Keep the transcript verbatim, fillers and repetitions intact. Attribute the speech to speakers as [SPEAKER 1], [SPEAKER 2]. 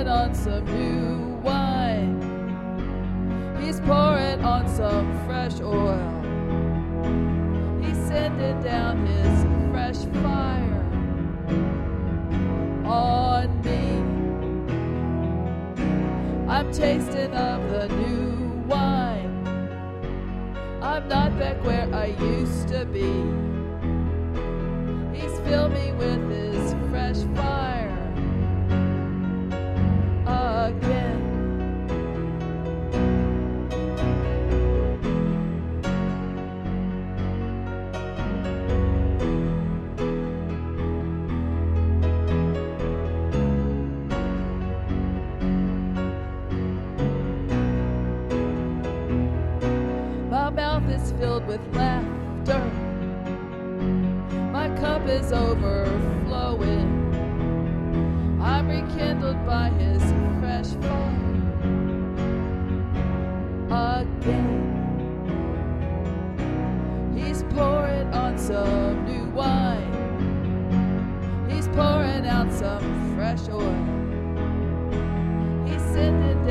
[SPEAKER 1] pouring on some new wine. He's pouring on some fresh oil. He's sending down his fresh fire on me. I'm tasting of the new wine. I'm not back where I used to be. He's filled me with his fresh fire again. My mouth is filled with laughter. My cup is overflowing. I'm rekindled by his fresh fire again. He's pouring on some new wine. He's pouring out some fresh oil. He's sending